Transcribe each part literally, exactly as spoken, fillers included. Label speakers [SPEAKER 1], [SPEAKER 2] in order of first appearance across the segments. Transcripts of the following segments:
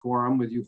[SPEAKER 1] quorum with you.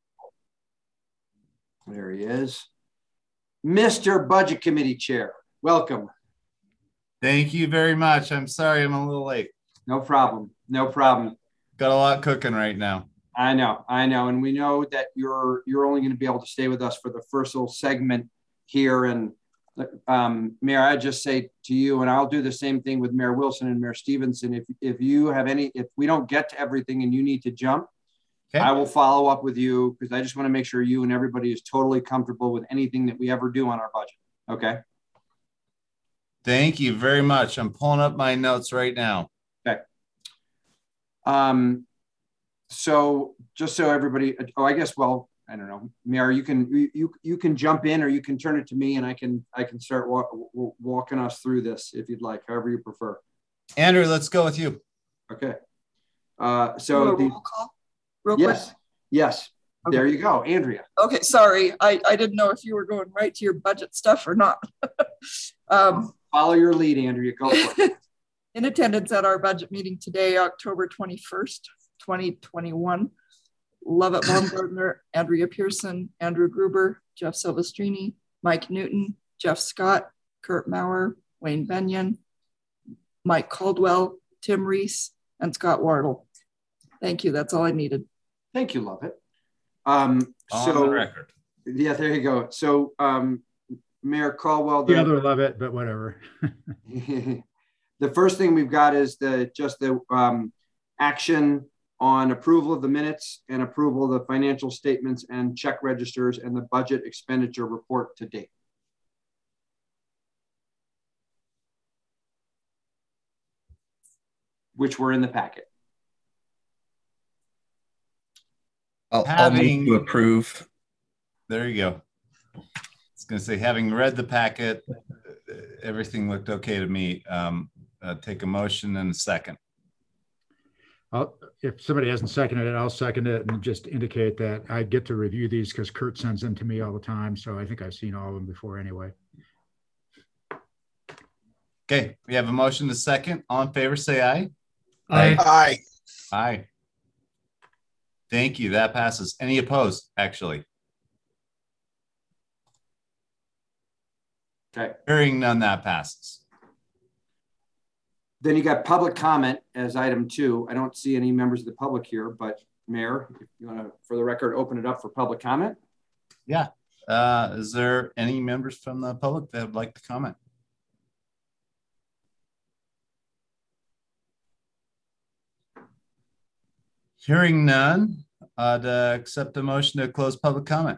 [SPEAKER 1] There he is. Mister Budget Committee Chair, welcome.
[SPEAKER 2] Thank you very much. I'm sorry I'm a little late.
[SPEAKER 1] No problem. No problem.
[SPEAKER 2] Got a lot cooking right now.
[SPEAKER 1] I know, I know. And we know that you're you're only going to be able to stay with us for the first little segment here. And um, Mayor, I just say to you, and I'll do the same thing with Mayor Wilson and Mayor Stevenson. If, if you have any, if we don't get to everything and you need to jump, okay, I will follow up with you because I just want to make sure you and everybody is totally comfortable with anything that we ever do on our budget. Okay.
[SPEAKER 2] Thank you very much. I'm pulling up my notes right now.
[SPEAKER 1] Okay. Um, so just so everybody, oh, I guess, well, I don't know, Mayor, you can, you, you can jump in or you can turn it to me and I can, I can start walk, walking us through this if you'd like, however you prefer.
[SPEAKER 2] Andrew, let's go with you.
[SPEAKER 1] Okay. Uh, so the
[SPEAKER 3] roll call real
[SPEAKER 1] yes,
[SPEAKER 3] quick.
[SPEAKER 1] Yes. Okay. There you go, Andrea.
[SPEAKER 3] Okay. Sorry. I, I didn't know if you were going right to your budget stuff or not. um,
[SPEAKER 1] Follow your lead, Andrea. Go for it.
[SPEAKER 3] In attendance at our budget meeting today, October twenty-first, twenty twenty-one, Lovett Baumgartner, Andrea Pearson, Andrew Gruber, Jeff Silvestrini, Mike Newton, Jeff Scott, Kurt Maurer, Wayne Benyon, Mike Caldwell, Tim Reese, and Scott Wardle. Thank you. That's all I needed.
[SPEAKER 1] Thank you, Lovett. Um,
[SPEAKER 2] On
[SPEAKER 1] so,
[SPEAKER 2] the record.
[SPEAKER 1] Yeah, there you go. So, um, Mayor Caldwell.
[SPEAKER 4] The other Lovett, but whatever.
[SPEAKER 1] The first thing we've got is the just the um, action on approval of the minutes and approval of the financial statements and check registers and the budget expenditure report to date. Which were in the packet.
[SPEAKER 5] I'll,
[SPEAKER 2] Having,
[SPEAKER 5] I'll move to approve.
[SPEAKER 2] There you go. I was going to say, having read the packet, everything looked okay to me. Um, uh, take a motion and a second.
[SPEAKER 4] I'll, if somebody hasn't seconded it, I'll second it and just indicate that I get to review these because Kurt sends them to me all the time. So I think I've seen all of them before anyway.
[SPEAKER 2] Okay, we have a motion to second. All in favor, say aye.
[SPEAKER 6] Aye.
[SPEAKER 5] Aye.
[SPEAKER 2] Aye. Thank you. That passes. Any opposed, actually?
[SPEAKER 1] Okay.
[SPEAKER 2] Hearing none, that passes.
[SPEAKER 1] Then you got public comment as item two. I don't see any members of the public here, but Mayor, if you want to, for the record, open it up for public comment.
[SPEAKER 2] Yeah. Uh, is there any members from the public that would like to comment? Hearing none, I'd uh, accept a motion to close public comment.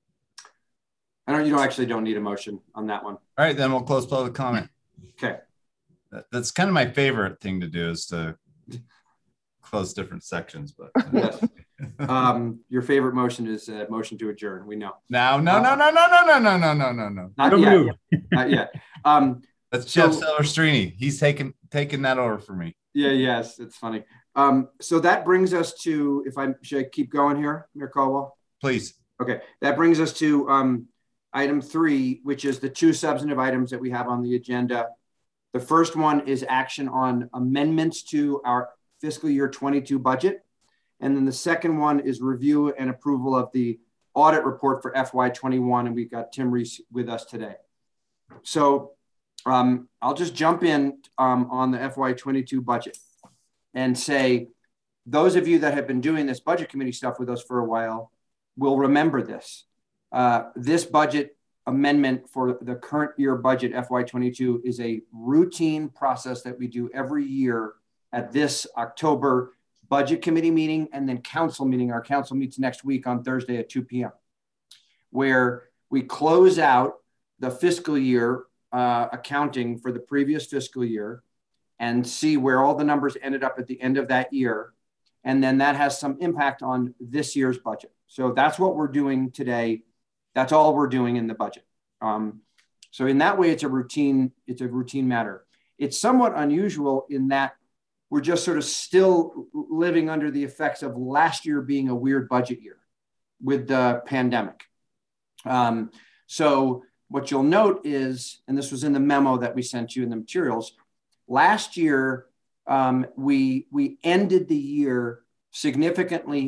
[SPEAKER 1] I don't, you don't actually don't need a motion on that one.
[SPEAKER 2] All right, then we'll close public comment.
[SPEAKER 1] Okay.
[SPEAKER 2] That, that's kind of my favorite thing to do is to close different sections, but.
[SPEAKER 1] Yes. Um, your favorite motion is a motion to adjourn. We know.
[SPEAKER 2] No, no, no, no, no, no, no, no, no, no, no, no.
[SPEAKER 1] Not yet. Not yet. Um,
[SPEAKER 2] That's
[SPEAKER 1] so,
[SPEAKER 2] Jeff Silvestrini. He's taking taking that over for me.
[SPEAKER 1] Yeah, yes, it's funny. Um, so that brings us to, if I should I keep going here, Mayor Caldwell?
[SPEAKER 2] Please.
[SPEAKER 1] Okay, that brings us to um, item three, which is the two substantive items that we have on the agenda. The first one is action on amendments to our fiscal year twenty-two budget. And then the second one is review and approval of the audit report for F Y twenty-one. And we've got Tim Reese with us today. So um, I'll just jump in um, on the F Y twenty-two budget and say, those of you that have been doing this budget committee stuff with us for a while will remember this. Uh, this budget amendment for the current year budget F Y twenty-two is a routine process that we do every year at this October budget committee meeting and then council meeting. Our council meets next week on Thursday at two P M where we close out the fiscal year uh, accounting for the previous fiscal year and see where all the numbers ended up at the end of that year. And then that has some impact on this year's budget. So that's what we're doing today. That's all we're doing in the budget. Um, so in that way, it's a routine, it's a routine matter. It's somewhat unusual in that we're just sort of still living under the effects of last year being a weird budget year with the pandemic. Um, so what you'll note is, and this was in the memo that we sent you in the materials, last year, um, we, we ended the year significantly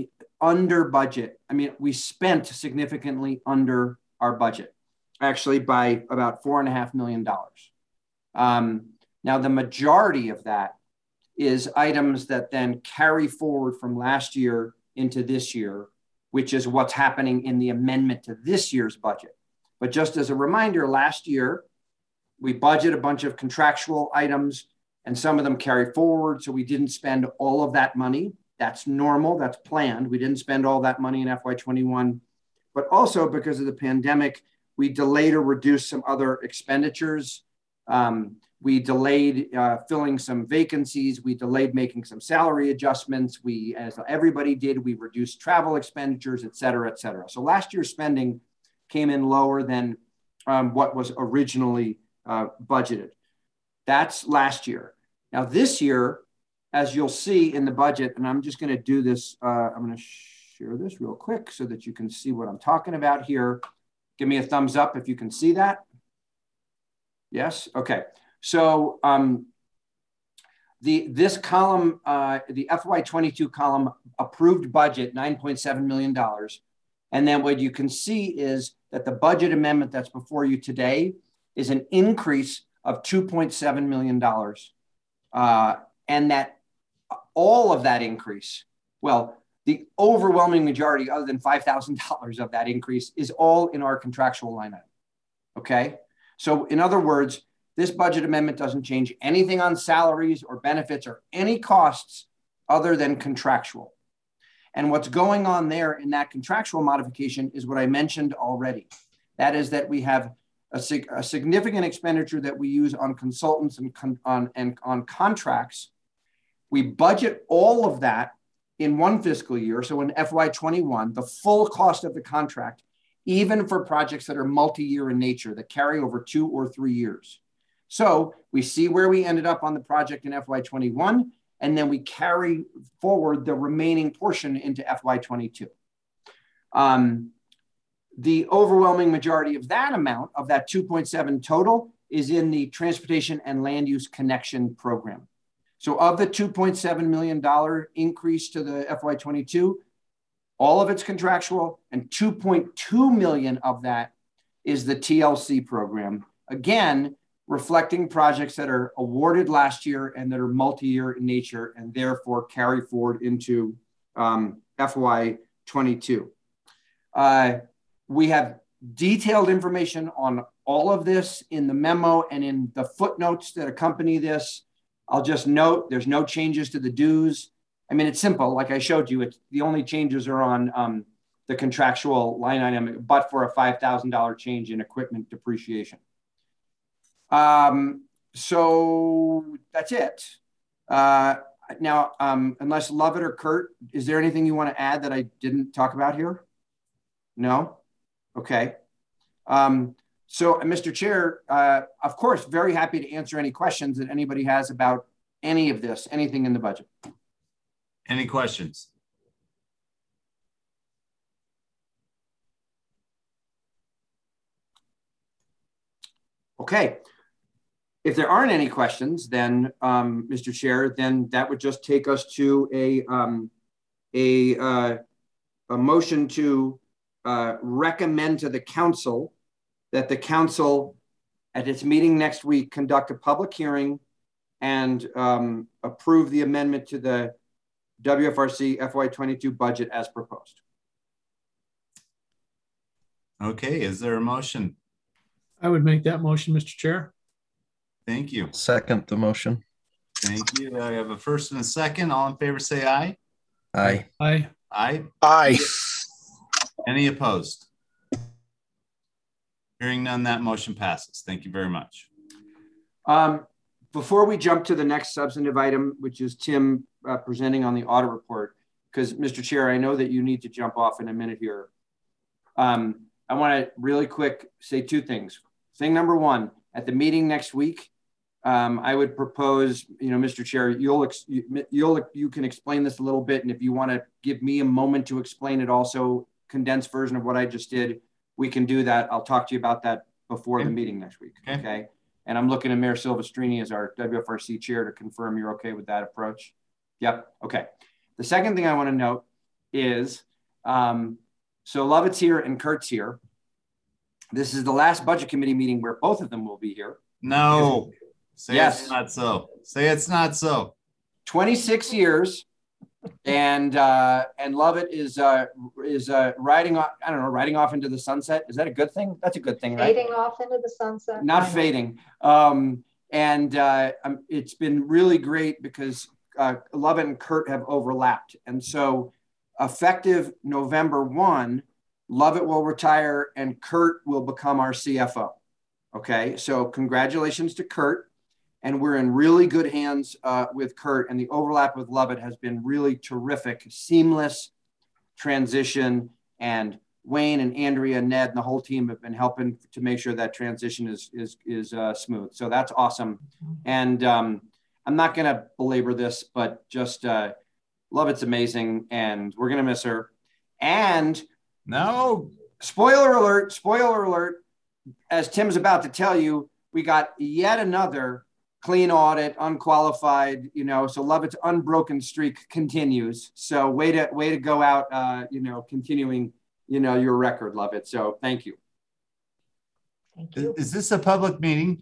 [SPEAKER 1] under budget. I mean, we spent significantly under our budget, actually by about four and a half million dollars. Um, now, the majority of that is items that then carry forward from last year into this year, which is what's happening in the amendment to this year's budget. But just as a reminder, last year, we budget a bunch of contractual items and some of them carry forward. So we didn't spend all of that money. That's normal, that's planned. We didn't spend all that money in F Y twenty-one, but also because of the pandemic, we delayed or reduced some other expenditures. Um, we delayed uh, filling some vacancies. We delayed making some salary adjustments. We, as everybody did, we reduced travel expenditures, et cetera, et cetera. So last year's spending came in lower than um, what was originally uh, budgeted. That's last year. Now this year, as you'll see in the budget, and I'm just going to do this, uh, I'm going to share this real quick so that you can see what I'm talking about here. Give me a thumbs up if you can see that. Yes, okay. So um, the this column, uh, the F Y twenty-two column, approved budget, nine point seven million dollars. And then what you can see is that the budget amendment that's before you today is an increase of two point seven million dollars. Uh, and that all of that increase, well, the overwhelming majority, other than five thousand dollars of that increase, is all in our contractual line item, okay? So in other words, this budget amendment doesn't change anything on salaries or benefits or any costs other than contractual. And what's going on there in that contractual modification is what I mentioned already. That is that we have a, sig a significant expenditure that we use on consultants and, con on, and on contracts. We budget all of that in one fiscal year. So in F Y twenty-one, the full cost of the contract, even for projects that are multi-year in nature, that carry over two or three years. So we see where we ended up on the project in F Y twenty-one, and then we carry forward the remaining portion into F Y twenty-two. Um, the overwhelming majority of that amount, of that two point seven total, is in the Transportation and Land Use Connection Program. So of the two point seven million dollar increase to the F Y twenty-two, all of it's contractual, and two point two million of that is the T L C program. Again, reflecting projects that are awarded last year and that are multi-year in nature and therefore carry forward into um, F Y twenty-two. Uh, we have detailed information on all of this in the memo and in the footnotes that accompany this. I'll just note there's no changes to the dues. I mean, it's simple. Like I showed you, it's, the only changes are on um, the contractual line item, but for a five thousand dollar change in equipment depreciation. Um, so that's it. Uh, now, um, unless Lovett or Kurt, is there anything you want to add that I didn't talk about here? No? Okay. Um, so, Mister Chair, uh, of course, very happy to answer any questions that anybody has about any of this, anything in the budget.
[SPEAKER 2] Any questions?
[SPEAKER 1] Okay. If there aren't any questions, then, um, Mister Chair, then that would just take us to a, um, a, uh, a motion to uh, recommend to the council that the council at its meeting next week conduct a public hearing and um, approve the amendment to the W F R C F Y twenty-two budget as proposed.
[SPEAKER 2] Okay, is there a motion?
[SPEAKER 6] I would make that motion, Mister Chair.
[SPEAKER 2] Thank you.
[SPEAKER 5] Second the motion.
[SPEAKER 2] Thank you. I have a first and a second. All in favor, say aye.
[SPEAKER 5] Aye.
[SPEAKER 6] Aye.
[SPEAKER 2] Aye.
[SPEAKER 7] Aye.
[SPEAKER 2] Any opposed? Hearing none, that motion passes. Thank you very much.
[SPEAKER 1] Um, before we jump to the next substantive item, which is Tim uh, presenting on the audit report, because Mister Chair, I know that you need to jump off in a minute here. Um, I want to really quick say two things. Thing number one, at the meeting next week, um, I would propose, you know, Mister Chair, you'll, you, you'll, you can explain this a little bit. And if you want to give me a moment to explain it also, condensed version of what I just did, we can do that. I'll talk to you about that before okay. the meeting next week. Okay. okay. And I'm looking at Mayor Silvestrini as our W F R C chair to confirm you're okay with that approach. Yep. Okay. The second thing I want to note is Um, so Lovett's here and Kurt's here. This is the last budget committee meeting where both of them will be here.
[SPEAKER 2] No, say
[SPEAKER 1] Yes.
[SPEAKER 2] it's not so. Say it's not so.
[SPEAKER 1] twenty-six years, and uh, and Lovett is uh, is uh, riding off. I don't know, riding off into the sunset. Is that a good thing? That's a good thing, right?
[SPEAKER 7] Fading off into the sunset.
[SPEAKER 1] Not fading. Um, and uh, um, it's been really great because uh, Lovett and Kurt have overlapped, and so effective November first, Lovett will retire and Kurt will become our C F O. Okay, so congratulations to Kurt. And we're in really good hands uh, with Kurt, and the overlap with Lovett has been really terrific, seamless transition. And Wayne and Andrea, Ned, and the whole team have been helping to make sure that transition is is is uh, smooth. So that's awesome. And um, I'm not going to belabor this, but just uh, Lovett's amazing, and we're going to miss her. And
[SPEAKER 2] No.
[SPEAKER 1] spoiler alert! Spoiler alert! As Tim's about to tell you, we got yet another clean audit, unqualified, you know, so Lovett's unbroken streak continues. So way to, way to go out, uh, you know, continuing, you know, your record, Lovett. So thank you.
[SPEAKER 7] Thank
[SPEAKER 2] Is,
[SPEAKER 7] you.
[SPEAKER 2] is this a public meeting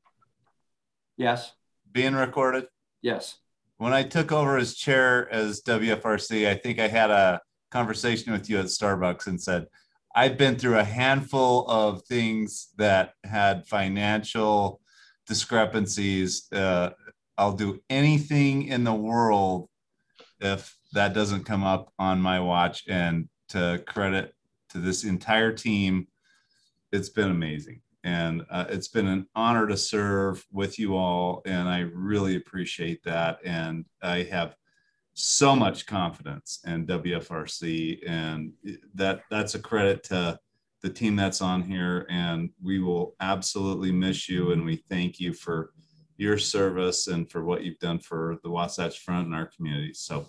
[SPEAKER 1] Yes.
[SPEAKER 2] being recorded?
[SPEAKER 1] Yes.
[SPEAKER 2] When I took over as chair as W F R C, I think I had a conversation with you at Starbucks and said, I've been through a handful of things that had financial discrepancies. Uh, I'll do anything in the world if that doesn't come up on my watch. And to credit to this entire team, it's been amazing. And uh, it's been an honor to serve with you all. And I really appreciate that. And I have so much confidence in W F R C, and that that's a credit to the team that's on here, and we will absolutely miss you. And we thank you for your service and for what you've done for the Wasatch Front and our community. So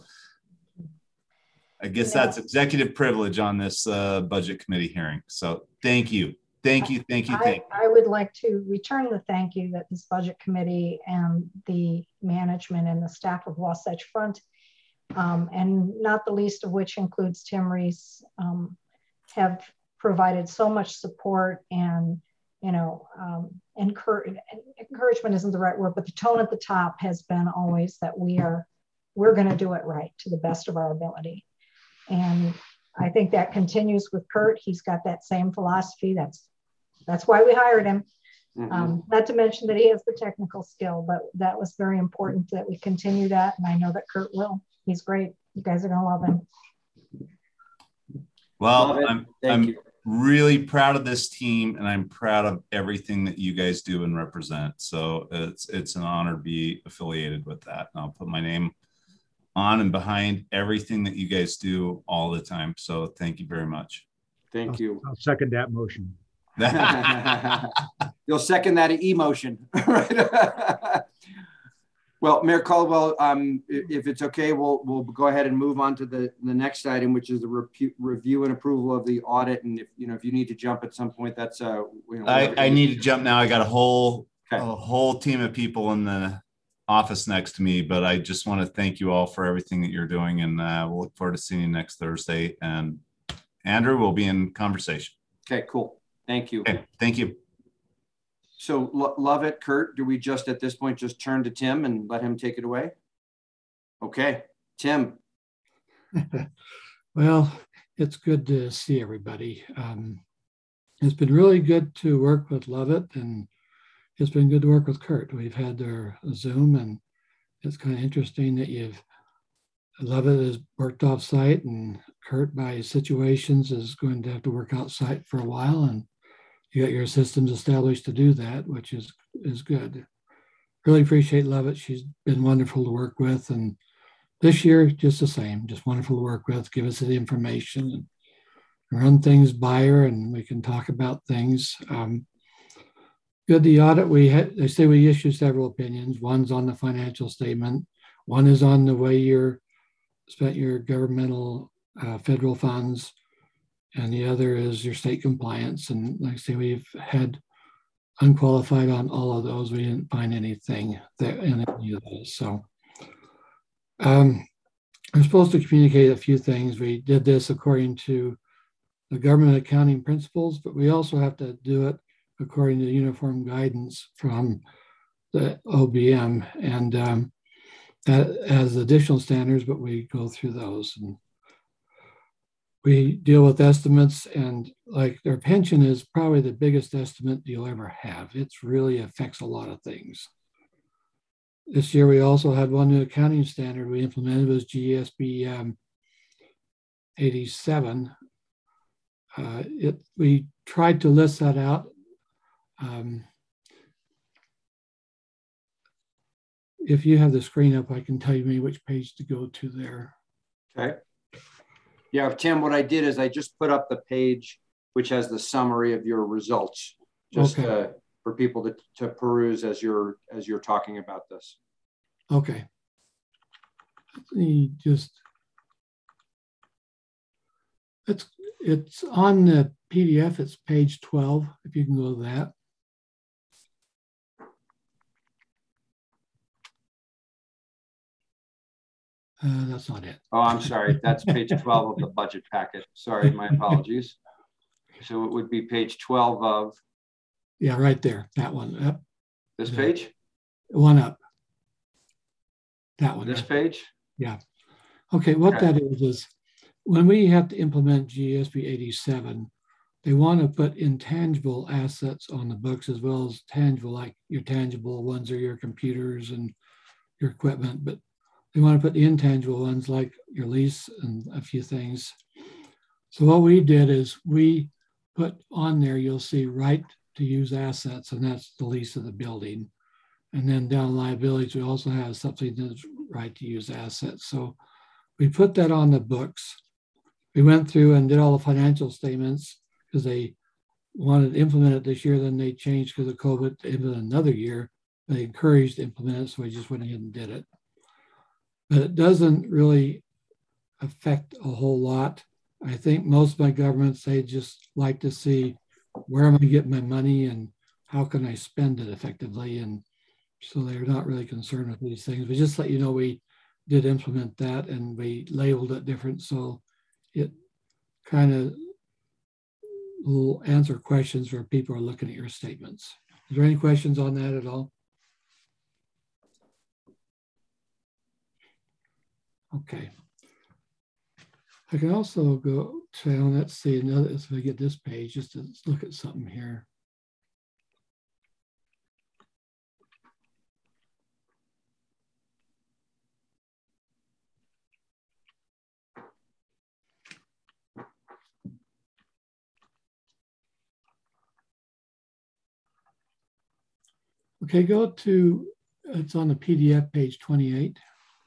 [SPEAKER 2] I guess that's executive privilege on this uh, budget committee hearing. So thank you. Thank you. Thank you. Thank you.
[SPEAKER 7] I, I would like to return the thank you that this budget committee and the management and the staff of Wasatch Front, um, and not the least of which includes Tim Reese, um, have provided so much support and, you know, um, encourage, encouragement isn't the right word, but the tone at the top has been always that we are, we're going to do it right to the best of our ability. And I think that continues with Kurt. He's got that same philosophy. That's, that's why we hired him. Mm-hmm. Um, not to mention that he has the technical skill, but that was very important that we continue that. And I know that Kurt will. He's great. You guys are going to love him.
[SPEAKER 2] Well, I'm, I'm really proud of this team, and I'm proud of everything that you guys do and represent. So it's it's an honor to be affiliated with that. And I'll put my name on and behind everything that you guys do all the time. So thank you very much.
[SPEAKER 1] Thank
[SPEAKER 4] I'll,
[SPEAKER 1] you.
[SPEAKER 4] I'll second that motion.
[SPEAKER 1] You'll second that emotion. Right? Well, Mayor Caldwell, um, if it's okay, we'll we'll go ahead and move on to the the next item, which is the re review and approval of the audit. And if you know if you need to jump at some point, that's uh. You know,
[SPEAKER 2] I I need to jump now. I got a whole
[SPEAKER 1] okay.
[SPEAKER 2] a whole team of people in the office next to me, but I just want to thank you all for everything that you're doing, and uh, we'll look forward to seeing you next Thursday. And Andrew will be in conversation.
[SPEAKER 1] Okay, cool. Thank you.
[SPEAKER 2] Okay, thank you.
[SPEAKER 1] So Lovett, Kurt, do we just at this point just turn to Tim and let him take it away? Okay, Tim.
[SPEAKER 6] Well, it's good to see everybody. Um, it's been really good to work with Lovett, and it's been good to work with Kurt. We've had their Zoom, and it's kind of interesting that you've Lovett has worked off site, and Kurt, by situations, is going to have to work outside for a while, and you got your systems established to do that, which is is good. Really appreciate Lovett. She's been wonderful to work with, and this year just the same, just wonderful to work with. Give us the information and run things by her, and we can talk about things. Um, good. The audit we had. They say we issue several opinions. One's on the financial statement. One is on the way you spent your governmental uh, federal funds. And the other is your state compliance. And like I say, we've had unqualified on all of those. We didn't find anything that in any of those. So um, we're supposed to communicate a few things. We did this according to the government accounting principles, but we also have to do it according to uniform guidance from the O B M. And um, that has additional standards, but we go through those. And we deal with estimates, and like their pension is probably the biggest estimate you'll ever have. It really affects a lot of things. This year, we also had one new accounting standard we implemented, was G S B um, eighty-seven. Uh, it, we tried to list that out. Um, if you have the screen up, I can tell you maybe which page to go to there.
[SPEAKER 1] Okay. Yeah, Tim, what I did is I just put up the page which has the summary of your results, just
[SPEAKER 6] Okay.
[SPEAKER 1] uh, for people to, to peruse as you're as you're talking about this.
[SPEAKER 6] Okay. Let me just, it's, it's on the P D F, it's page twelve, if you can go to that. Uh, that's not it.
[SPEAKER 1] Oh, I'm sorry. That's page twelve of the budget packet. Sorry, my apologies. So it would be page twelve of
[SPEAKER 6] Yeah, right there. That one. Up.
[SPEAKER 1] this
[SPEAKER 6] Yeah.
[SPEAKER 1] page?
[SPEAKER 6] One up. That one.
[SPEAKER 1] This
[SPEAKER 6] right.
[SPEAKER 1] page?
[SPEAKER 6] Yeah. Okay, what
[SPEAKER 1] Okay.
[SPEAKER 6] that is, is when we have to implement G S B eighty-seven, they want to put intangible assets on the books as well as tangible, like your tangible ones are your computers and your equipment, but they want to put the intangible ones like your lease and a few things. So what we did is we put on there, you'll see right to use assets, and that's the lease of the building. And then down liabilities, we also have something that's right to use assets. So we put that on the books. We went through and did all the financial statements because they wanted to implement it this year. Then they changed because of COVID to implement another year. They encouraged to implement it, so we just went ahead and did it. But it doesn't really affect a whole lot. I think most of my governments, they just like to see where am I getting my money and how can I spend it effectively. And so they're not really concerned with these things. But just let you know, we did implement that and we labeled it different. So it kind of will answer questions where people are looking at your statements. Is there any questions on that at all? Okay. I can also go to, let's see, another, if I get this page, just to look at something here. Okay, go to, it's on the P D F page twenty-eight.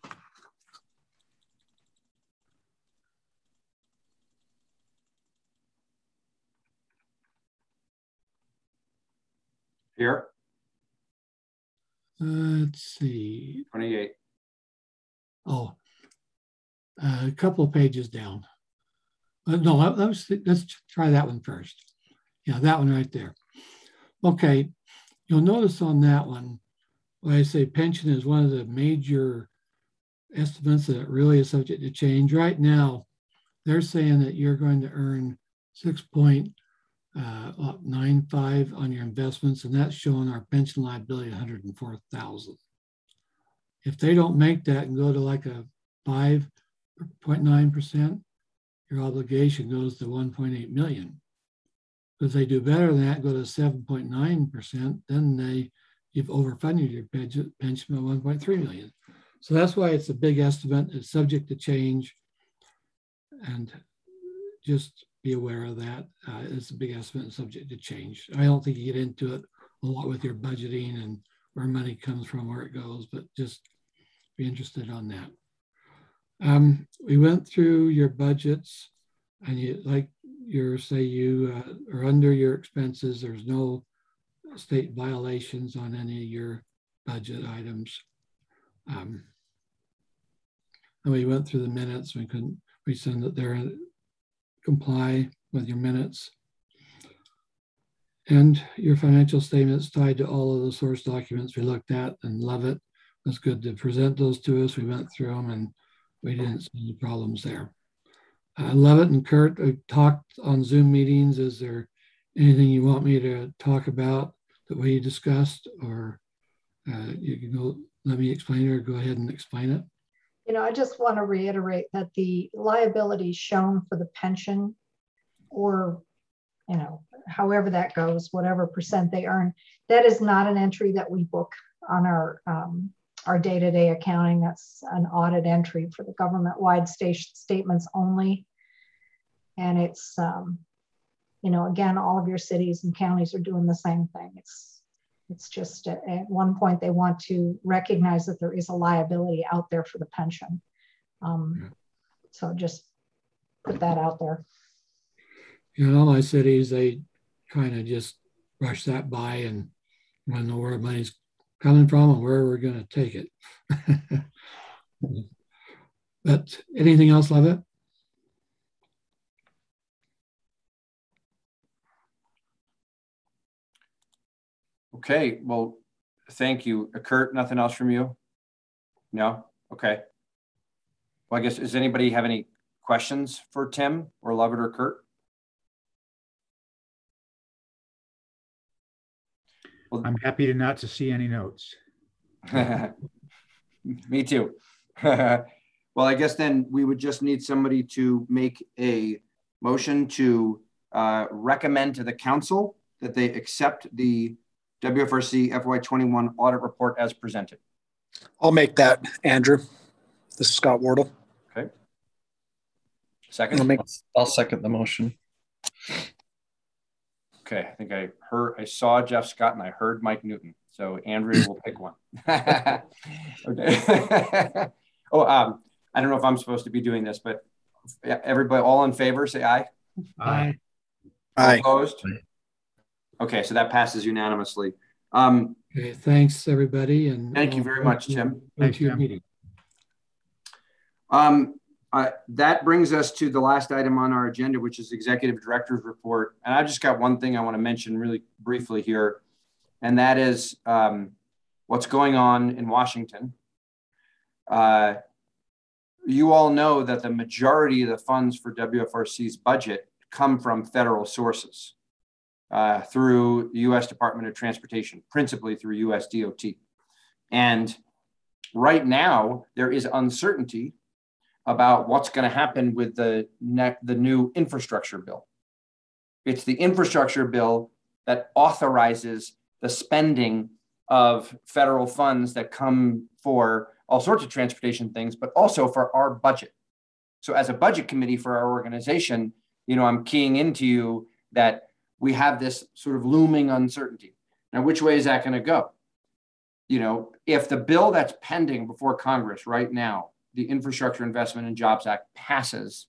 [SPEAKER 1] Here,
[SPEAKER 6] Uh, let's see.
[SPEAKER 1] twenty-eight.
[SPEAKER 6] Oh, uh, a couple of pages down. Uh, no, let, let's, let's try that one first. Yeah, that one right there. Okay, you'll notice on that one, when I say pension is one of the major estimates that really is subject to change. Right now, they're saying that you're going to earn six point nine five on your investments, and that's showing our pension liability one hundred four thousand. If they don't make that and go to like a five point nine percent, your obligation goes to one point eight million. If they do better than that, go to seven point nine percent, then they you've overfunded your pension by one point three million. So that's why it's a big estimate. It's subject to change, and just be aware of that. Uh, it's a big estimate and subject to change. I don't think you get into it a lot with your budgeting and where money comes from, where it goes, but just be interested on that. Um, we went through your budgets, and you, like your, say you uh, are under your expenses, there's no state violations on any of your budget items. Um, and we went through the minutes. We couldn't, we send that they're comply with your minutes. And your financial statements tied to all of the source documents we looked at and love it. It was good to present those to us. We went through them and we didn't see any problems there. Uh, Levitt and Kurt uh, talked on Zoom meetings. Is there anything you want me to talk about that we discussed, or uh, you can go, let me explain it, or go ahead and explain it?
[SPEAKER 7] You know, I just want to reiterate that the liability shown for the pension, or, you know, however that goes, whatever percent they earn, that is not an entry that we book on our um, our day-to-day accounting. That's an audit entry for the government-wide station statements only. And it's, um, you know, again, all of your cities and counties are doing the same thing. It's, it's just at, at one point they want to recognize that there is a liability out there for the pension. Um, yeah. So just put that out there.
[SPEAKER 6] In all my cities, they kind of just brush that by and want to know where money's coming from and where we're going to take it. But anything else, Levitt?
[SPEAKER 1] Okay, well, thank you. Kurt, nothing else from you? No? Okay. Well, I guess, does anybody have any questions for Tim or Levitt or Kurt?
[SPEAKER 4] Well, I'm happy to not to see any notes.
[SPEAKER 1] Me too. Well, I guess then we would just need somebody to make a motion to uh, recommend to the council that they accept the W F R C F Y twenty-one audit report as presented.
[SPEAKER 8] I'll make that, Andrew. This is Scott Wardle.
[SPEAKER 1] Okay. Second?
[SPEAKER 5] I'll, make, I'll second the motion.
[SPEAKER 1] Okay, I think I heard, I saw Jeff Scott and I heard Mike Newton. So Andrea will pick one. Okay. Oh, um, I don't know if I'm supposed to be doing this, but everybody, all in favor, say aye.
[SPEAKER 6] Aye.
[SPEAKER 8] Aye.
[SPEAKER 1] Opposed? Okay, so that passes unanimously. Um,
[SPEAKER 6] okay, thanks everybody, and
[SPEAKER 1] thank you very much, Tim.
[SPEAKER 6] Thank you. Meeting.
[SPEAKER 1] Um, uh, that brings us to the last item on our agenda, which is Executive Director's Report. And I just got one thing I want to mention really briefly here, and that is um, what's going on in Washington. Uh, you all know that the majority of the funds for W F R C's budget come from federal sources. Uh, through the U S Department of Transportation, principally through U S D O T. And right now, there is uncertainty about what's going to happen with the, the new infrastructure bill. It's the infrastructure bill that authorizes the spending of federal funds that come for all sorts of transportation things, but also for our budget. So as a budget committee for our organization, you know, I'm keying into you that we have this sort of looming uncertainty. Now, which way is that going to go? You know, if the bill that's pending before Congress right now, the Infrastructure Investment and Jobs Act, passes,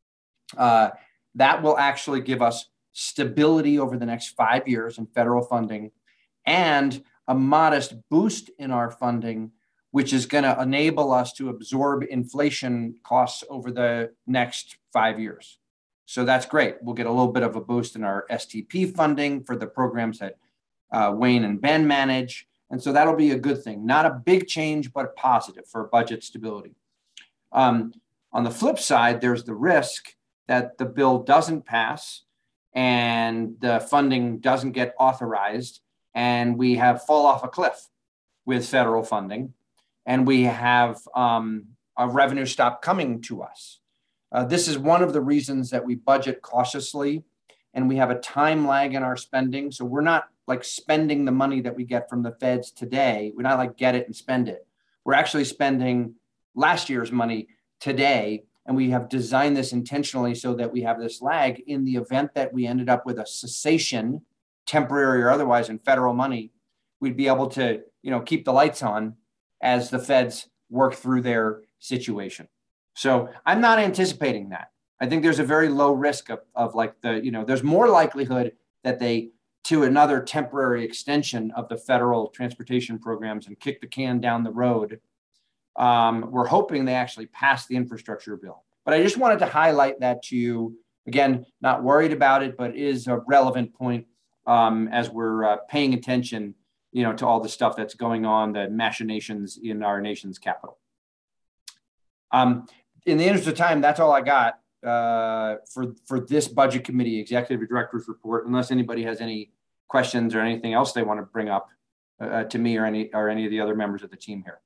[SPEAKER 1] uh, that will actually give us stability over the next five years in federal funding and a modest boost in our funding, which is going to enable us to absorb inflation costs over the next five years. So that's great. We'll get a little bit of a boost in our S T P funding for the programs that uh, Wayne and Ben manage. And so that'll be a good thing. Not a big change, but positive for budget stability. Um, on the flip side, there's the risk that the bill doesn't pass and the funding doesn't get authorized and we have fall off a cliff with federal funding and we have um, a revenue stop coming to us. Uh, this is one of the reasons that we budget cautiously and we have a time lag in our spending. So we're not like spending the money that we get from the feds today. We're not like get it and spend it. We're actually spending last year's money today. And we have designed this intentionally so that we have this lag in the event that we ended up with a cessation, temporary or otherwise, in federal money. We'd be able to, you know, keep the lights on as the feds work through their situation. So I'm not anticipating that. I think there's a very low risk of, of like the, you know, there's more likelihood that they to another temporary extension of the federal transportation programs and kick the can down the road. Um, we're hoping they actually pass the infrastructure bill. But I just wanted to highlight that to you. Again, not worried about it, but it is a relevant point um, as we're uh, paying attention, you know, to all the stuff that's going on, the machinations in our nation's capital. Um, in the interest of time, that's all I got uh, for, for this budget committee executive director's report, unless anybody has any questions or anything else they want to bring up uh, to me or any, or any of the other members of the team here.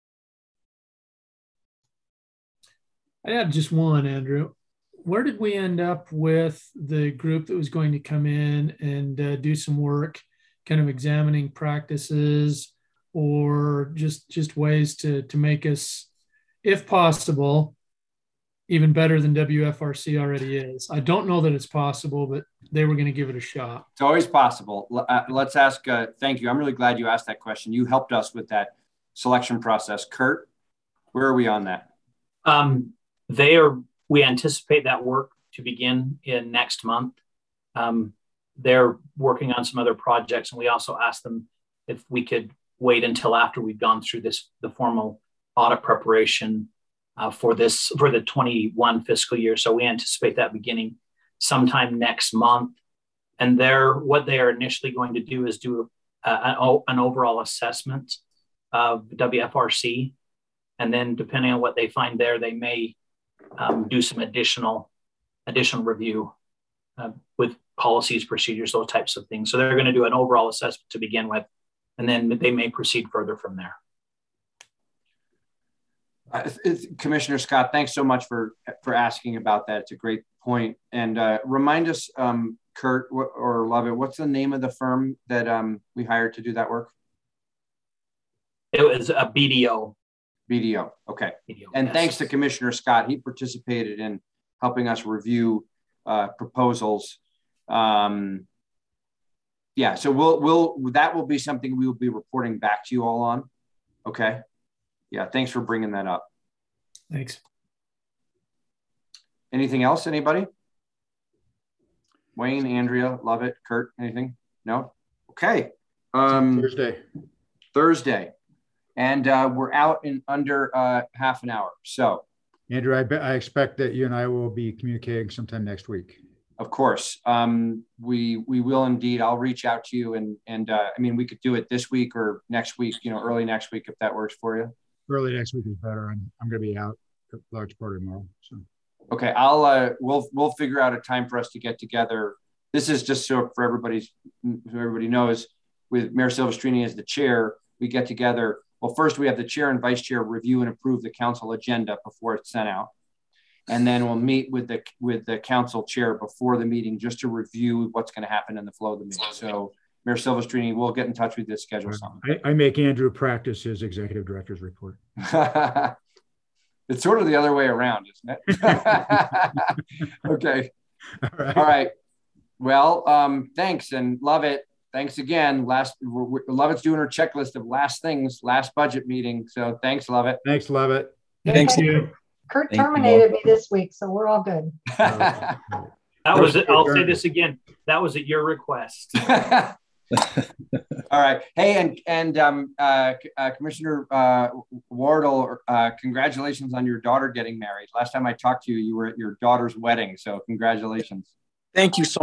[SPEAKER 9] I had just one, Andrew. Where did we end up with the group that was going to come in and uh, do some work, kind of examining practices or just just ways to to make us, if possible, even better than W F R C already is? I don't know that it's possible, but they were going to give it a shot.
[SPEAKER 1] It's always possible. Uh, let's ask. Uh, thank you. I'm really glad you asked that question. You helped us with that selection process. Kurt, where are we on that?
[SPEAKER 10] Um, they are. We anticipate that work to begin in next month. Um, they're working on some other projects, and we also asked them if we could wait until after we've gone through this, the formal audit preparation uh, for this, for the twenty-one fiscal year. So we anticipate that beginning sometime next month. And they're, what they are initially going to do is do a, an, an overall assessment of W F R C. And then depending on what they find there, they may Um, do some additional additional review uh, with policies, procedures, those types of things. So they're going to do an overall assessment to begin with, and then they may proceed further from there.
[SPEAKER 1] Uh, Commissioner Scott, thanks so much for for asking about that. It's a great point. And uh, remind us, um, Kurt or Lovett, what's the name of the firm that um, we hired to do that work?
[SPEAKER 10] It was a B D O.
[SPEAKER 1] B D O, okay.
[SPEAKER 10] B D O,
[SPEAKER 1] and
[SPEAKER 10] yes.
[SPEAKER 1] Thanks to Commissioner Scott. He participated in helping us review uh, proposals. Um, yeah, so we'll, we'll, that will be something we will be reporting back to you all on. Okay. Yeah, thanks for bringing that up.
[SPEAKER 9] Thanks.
[SPEAKER 1] Anything else, anybody? Wayne, Andrea, Lovett, Kurt, anything? No? Okay. Um,
[SPEAKER 4] Thursday.
[SPEAKER 1] Thursday. And uh, we're out in under uh, half an hour. So,
[SPEAKER 4] Andrew, I, bet, I expect that you and I will be communicating sometime next week.
[SPEAKER 1] Of course, um, we we will indeed. I'll reach out to you, and and uh, I mean, we could do it this week or next week. You know, early next week if that works for you.
[SPEAKER 4] Early next week is better. I'm I'm going to be out a large part of tomorrow. So.
[SPEAKER 1] Okay, I'll uh, we'll we'll figure out a time for us to get together. This is just so for everybody's so everybody knows. With Mayor Silvestrini as the chair, we get together. Well, first we have the chair and vice chair review and approve the council agenda before it's sent out. And then we'll meet with the with the council chair before the meeting just to review what's going to happen in the flow of the meeting. So Mayor Silvestrini, we'll get in touch with you to schedule something.
[SPEAKER 4] I, I make Andrew practice his executive director's report.
[SPEAKER 1] It's sort of the other way around, isn't it? Okay.
[SPEAKER 4] All right.
[SPEAKER 1] All right. Well, um, thanks and love it. Thanks again. Last, Lovett's doing her checklist of last things, last budget meeting. So thanks, Lovett.
[SPEAKER 4] Thanks, Lovett.
[SPEAKER 9] Thanks you.
[SPEAKER 7] Kurt
[SPEAKER 5] Thank
[SPEAKER 7] terminated
[SPEAKER 5] you.
[SPEAKER 7] me this week, so we're all good.
[SPEAKER 10] That was it. I'll say this again. That was at your request.
[SPEAKER 1] All right. Hey, and and um, uh, uh, Commissioner uh, Wardle, uh, congratulations on your daughter getting married. Last time I talked to you, you were at your daughter's wedding. So congratulations.
[SPEAKER 8] Thank you so